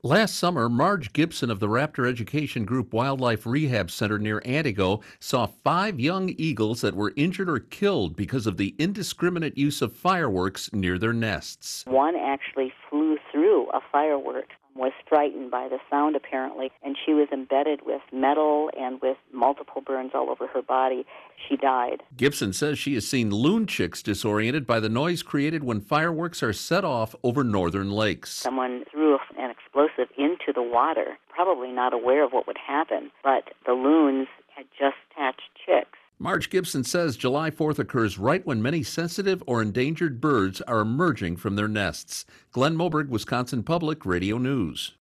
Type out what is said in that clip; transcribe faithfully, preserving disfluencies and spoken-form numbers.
Last summer, Marge Gibson of the Raptor Education Group Wildlife Rehab Center near Antigo saw five young eagles that were injured or killed because of the indiscriminate use of fireworks near their nests. One actually flew through a firework, was frightened by the sound apparently, and she was embedded with metal and with multiple burns all over her body. She died. Gibson says she has seen loon chicks disoriented by the noise created when fireworks are set off over northern lakes. Someone threw an explosive into the water, probably not aware of what would happen, but the loons had just hatched chicks. Marge Gibson says July fourth occurs right when many sensitive or endangered birds are emerging from their nests. Glenn Moberg, Wisconsin Public Radio News.